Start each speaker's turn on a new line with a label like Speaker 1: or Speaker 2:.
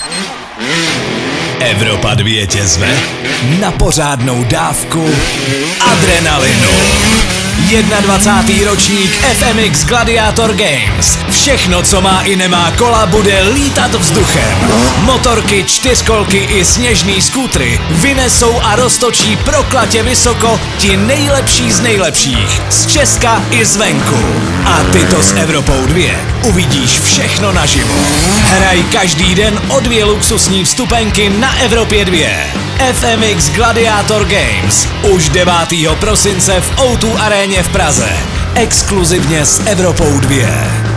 Speaker 1: Evropa 2 tě zve na pořádnou dávku adrenalinu. 21. ročník FMX Gladiator Games. Všechno, co má i nemá kola, bude lítat vzduchem. Motorky, čtyřkolky i sněžný skútry vynesou a roztočí proklatě vysoko ti nejlepší z nejlepších. Z Česka i zvenku. A ty to s Evropou 2 uvidíš všechno naživo. Hraj každý den o 2 luxusní vstupenky na Evropě 2. FMX Gladiator Games. Už 9. prosince v O2 aréně v Praze. Exkluzivně s Evropou 2.